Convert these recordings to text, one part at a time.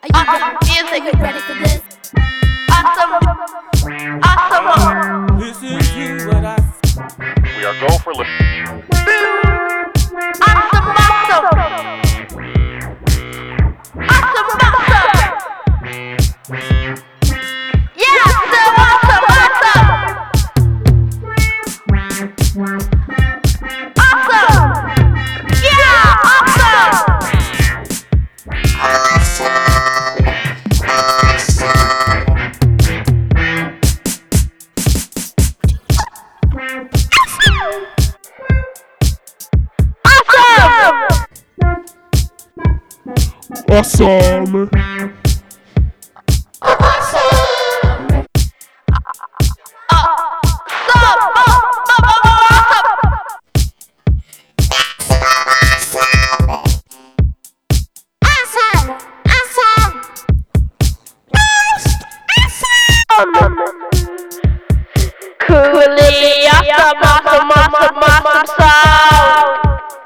Awesome music. Are you ready for this? Awesome. Awesome. Listen to what I say. We are go for listen. Awesome. Awesome. Awesome. Awesome. Yeah, awesome. Awesome. Awesome. Yeah, awesome. Awesome. Coolly, awesome sound.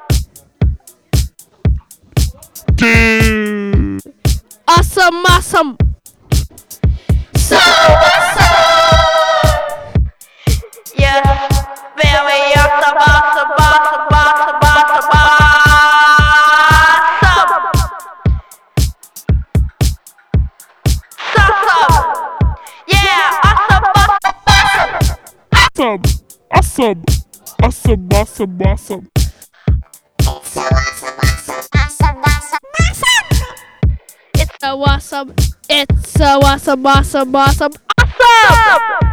Awesome. So awesome. Yeah, very awesome. Yeah, Awesome. It's so awesome. Awesome.